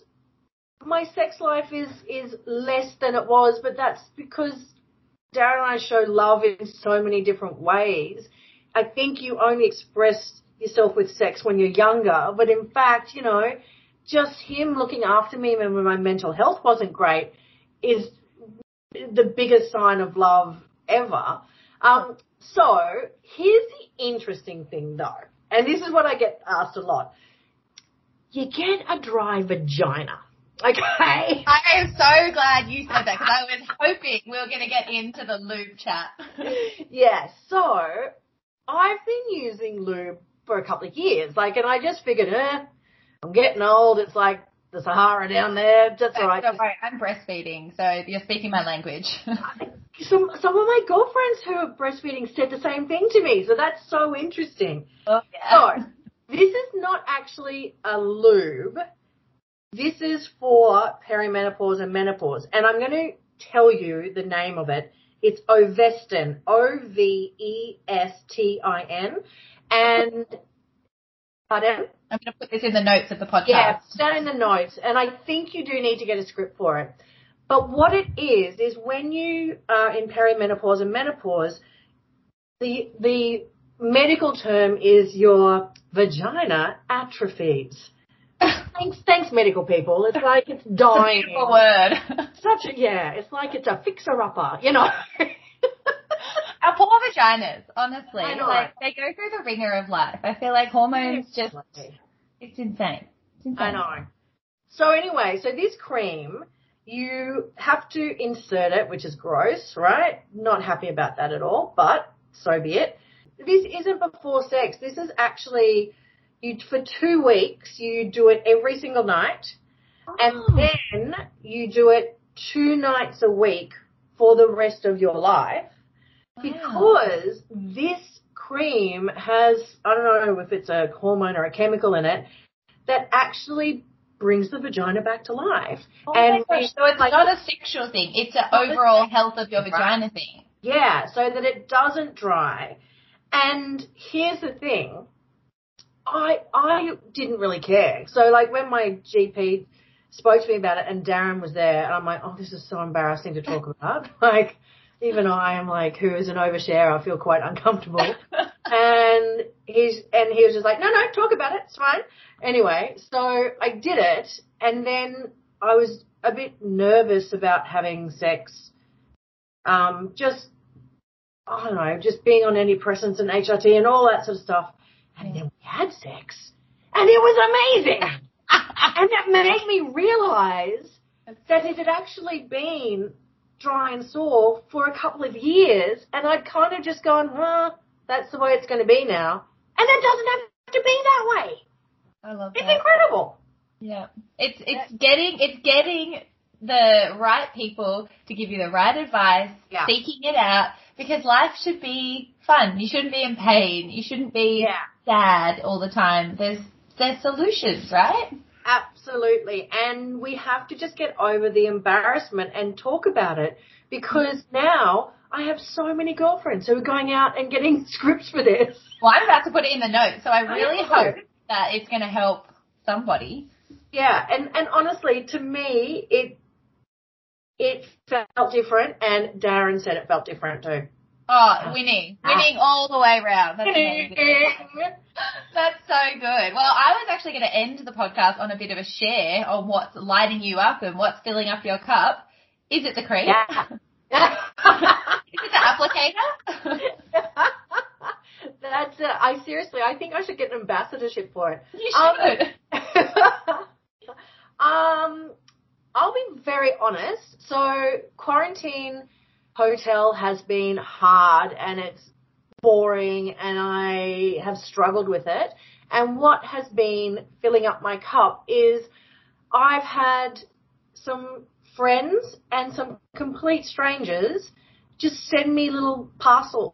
my sex life is, is less than it was, but that's because Darren and I show love in so many different ways. I think you only express yourself with sex when you're younger, but in fact, you know, just him looking after me when my mental health wasn't great is the biggest sign of love ever. Um, so here's the interesting thing though, and this is what I get asked a lot. You get a dry vagina. Okay. I am so glad you said that because I was hoping we were going to get into the lube chat. Yeah, so I've been using lube for a couple of years, like, and I just figured, eh, I'm getting old. It's like the Sahara down there. That's all right. Don't worry, I'm breastfeeding, so you're speaking my language. some some of my girlfriends who are breastfeeding said the same thing to me, so that's so interesting. Oh, yeah. So this is not actually a lube. This is for perimenopause and menopause, and I'm going to tell you the name of it. It's Ovestin, O V E S T I N, and pardon? I'm going to put this in the notes of the podcast. Yeah, put that in the notes, and I think you do need to get a script for it. But what it is is when you are in perimenopause and menopause, the the medical term is your vagina atrophies. Thanks, thanks, medical people. It's like it's dying. It's a word. Such a, yeah, it's like it's a fixer-upper, you know. Our poor vaginas, honestly. I know. Like, they go through the ringer of life. I feel like hormones just, it's insane. It's insane. I know. So anyway, so this cream you have to insert it, which is gross, right? Not happy about that at all, but so be it. This isn't before sex. This is actually, you for two weeks, you do it every single night, oh. and then you do it two nights a week for the rest of your life, wow. because this cream has, I don't know if it's a hormone or a chemical in it, that actually brings the vagina back to life. Oh and my gosh, so it's like, not a sexual thing, it's an overall health of your vagina thing. Yeah, so that it doesn't dry. And here's the thing, I I didn't really care. So like when my G P spoke to me about it and Darren was there, and I'm like, oh, this is so embarrassing to talk about. Like, even I am like, who is an overshare, I feel quite uncomfortable. and he's and he was just like, no, no, talk about it, it's fine. Anyway, so I did it, and then I was a bit nervous about having sex. Um, just, I don't know, just being on antidepressants and H R T and all that sort of stuff. And then we had sex, and it was amazing. And that made me realize that it had actually been dry and sore for a couple of years, and I'd kind of just gone, huh, that's the way it's going to be now. And it doesn't have to be that way. I love it's that. It's incredible. Yeah. It's it's getting it's getting the right people to give you the right advice, yeah. seeking it out, because life should be fun. You shouldn't be in pain. You shouldn't be yeah. sad all the time. There's there's solutions, right? Absolutely. And we have to just get over the embarrassment and talk about it, because now I have so many girlfriends who are going out and getting scripts for this. Well, I'm about to put it in the notes, so I really I hope that it's going to help somebody. Yeah, and, and honestly, to me, it it felt different, and Darren said it felt different too. Oh, winning. Winning all the way around. That's amazing. That's so good. Well, I was actually going to end the podcast on a bit of a share on what's lighting you up and what's filling up your cup. Is it the cream? Yeah. Is it the applicator? That's it. I seriously, I think I should get an ambassadorship for it. You should. Um, um, I'll be very honest. So quarantine hotel has been hard and it's boring, and I have struggled with it. And what has been filling up my cup is I've had some friends and some complete strangers just send me little parcels.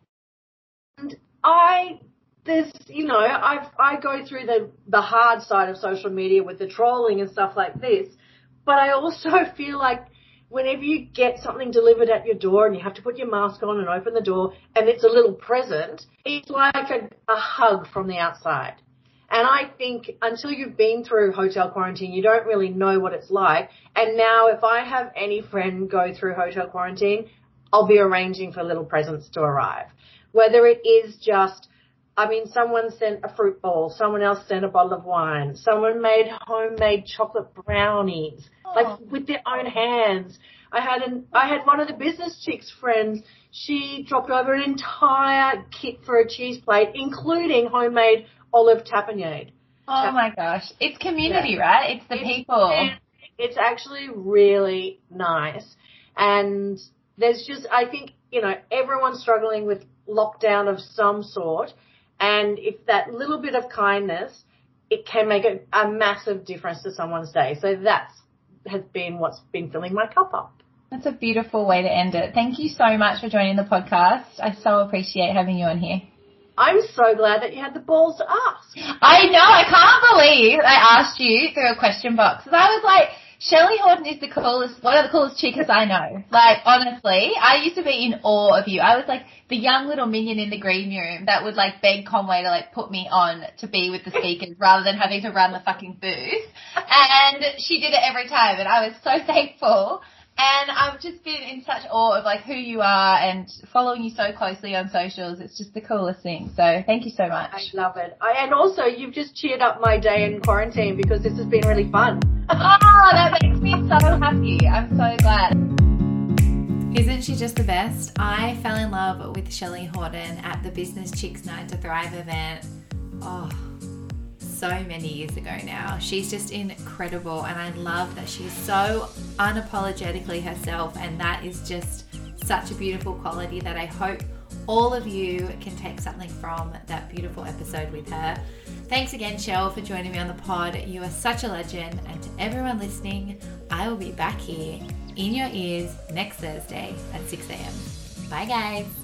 And I, there's, you know, I've, I go through the, the hard side of social media with the trolling and stuff like this, but I also feel like whenever you get something delivered at your door and you have to put your mask on and open the door and it's a little present, it's like a, a hug from the outside. And I think until you've been through hotel quarantine, you don't really know what it's like. And now if I have any friend go through hotel quarantine, I'll be arranging for little presents to arrive. Whether it is just, I mean, someone sent a fruit bowl, someone else sent a bottle of wine, someone made homemade chocolate brownies, oh. like with their own hands. I had an, I had one of the business chicks friends, she dropped over an entire kit for a cheese plate, including homemade olive tapenade. Oh my gosh. It's community, yeah. right? It's the it's, people. It's actually really nice. And there's just, I think, you know, everyone's struggling with lockdown of some sort. And if that little bit of kindness, it can make a, a massive difference to someone's day. So that's has been what's been filling my cup up. That's a beautiful way to end it. Thank you so much for joining the podcast. I so appreciate having you on here. I'm so glad that you had the balls to ask. I know. I can't believe I asked you through a question box. Because I was like, Shelley Horton is the coolest, one of the coolest chicks I know. Like, honestly, I used to be in awe of you. I was like the young little minion in the green room that would like beg Conway to like put me on to be with the speakers rather than having to run the fucking booth. And she did it every time, and I was so thankful. And I've just been in such awe of like who you are and following you so closely on socials. It's just the coolest thing. So thank you so much. I love it. I, and also you've just cheered up my day in quarantine because this has been really fun. Oh, that makes me so happy. I'm so glad. Isn't she just the best? I fell in love with Shelley Horton at the Business Chicks nine to Thrive event. Oh, so many years ago now. She's just incredible, and I love that she's so unapologetically herself, and that is just such a beautiful quality that I hope all of you can take something from that beautiful episode with her. Thanks again, Shell, for joining me on the pod. You are such a legend, and to everyone listening, I will be back here in your ears next Thursday at six a.m. Bye, guys.